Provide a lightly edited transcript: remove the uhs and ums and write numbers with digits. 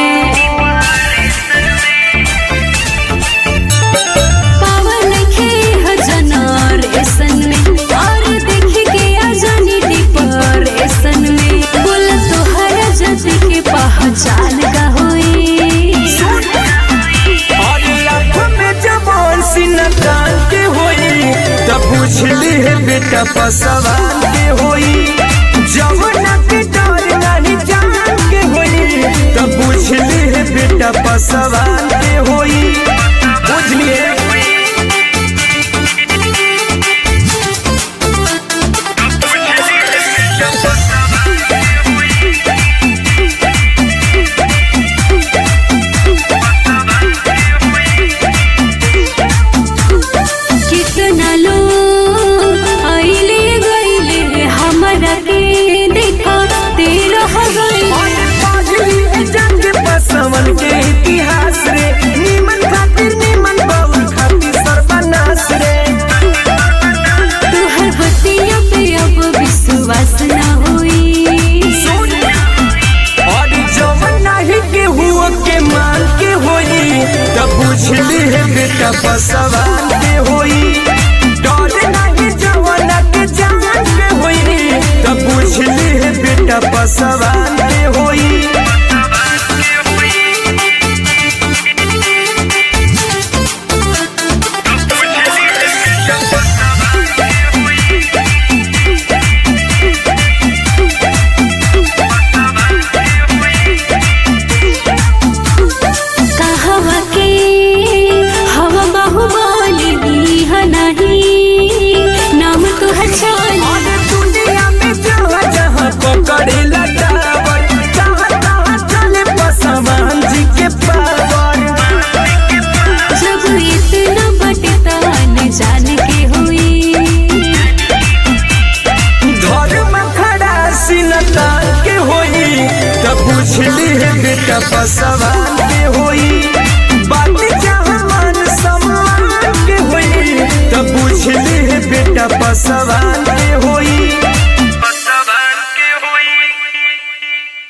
पावन खे हजनार ऐसन में और देख के आजानी डिपर ऐसन में बोल तोहरा जति के पहचान का होई और लाख में जवान सिनतान के होई तब पूछली है बेटा पसवान के होई जवाना के डर नहीं जान के होई तब पूछली है बेटा पसवान के होई बुझलिए कितना लोग आइले गइले हमरा के देखा तेरा पसवन के इतिहास रे निमन खातिर निमन बाबू खातिर सर्वनाश रे तुहर बतिया पे अब विश्वास न होई और जवन नहीं के हुआ के मान के होई तब पूछली है बेटा पसवान के होई डर नहीं जवन के जान के होई तब पूछली है बेटा पसवान के होई कहवा के हवा बाहुबली दीह नहीं नाम तुहर चली दुनिया में जहाँ जहाँ पकड़े लटावर जहाँ तहाँ चले पसवान जी के पावर जब इतना बटता न जान के हुई घर में खड़ा सिनतान के होई तब पूछली है बेटा पसवान के होई बात जहाँ मान सम्मान के होई तब पूछली है बेटा पसवान के होई